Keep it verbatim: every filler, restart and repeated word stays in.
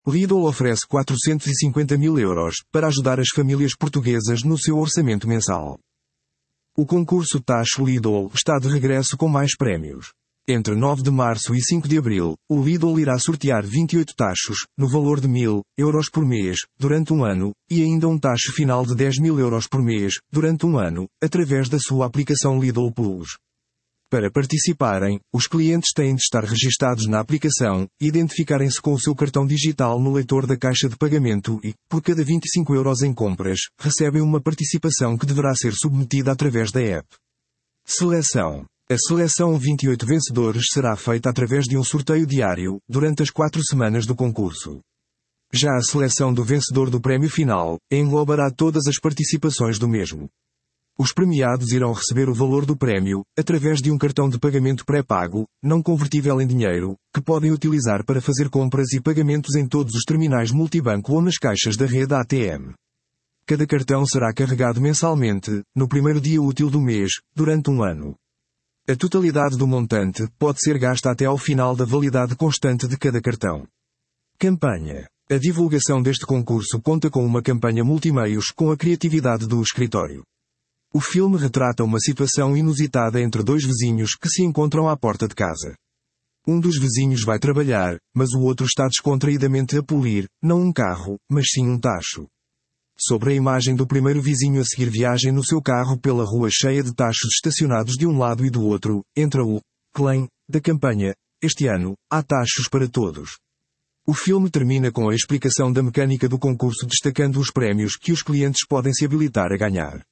Lidl oferece quatrocentos e cinquenta mil euros para ajudar as famílias portuguesas no seu orçamento mensal. O concurso Tacho Lidl está de regresso com mais prémios. Entre nove de março e cinco de abril, o Lidl irá sortear vinte e oito tachos, no valor de mil euros por mês, durante um ano, e ainda um tacho final de dez mil euros por mês, durante um ano, através da sua aplicação Lidl Plus. Para participarem, os clientes têm de estar registados na aplicação, identificarem-se com o seu cartão digital no leitor da caixa de pagamento e, por cada vinte e cinco euros em compras, recebem uma participação que deverá ser submetida através da app. Seleção. A seleção vinte e oito vencedores será feita através de um sorteio diário, durante as quatro semanas do concurso. Já a seleção do vencedor do prémio final, englobará todas as participações do mesmo. Os premiados irão receber o valor do prémio, através de um cartão de pagamento pré-pago, não convertível em dinheiro, que podem utilizar para fazer compras e pagamentos em todos os terminais multibanco ou nas caixas da rede A T M. Cada cartão será carregado mensalmente, no primeiro dia útil do mês, durante um ano. A totalidade do montante pode ser gasta até ao final da validade constante de cada cartão. Campanha. A divulgação deste concurso conta com uma campanha multimeios com a criatividade do escritório. O filme retrata uma situação inusitada entre dois vizinhos que se encontram à porta de casa. Um dos vizinhos vai trabalhar, mas o outro está descontraídamente a polir, não um carro, mas sim um tacho. Sobre a imagem do primeiro vizinho a seguir viagem no seu carro pela rua cheia de tachos estacionados de um lado e do outro, entra o claim da campanha: este ano, há tachos para todos. O filme termina com a explicação da mecânica do concurso, destacando os prémios que os clientes podem se habilitar a ganhar.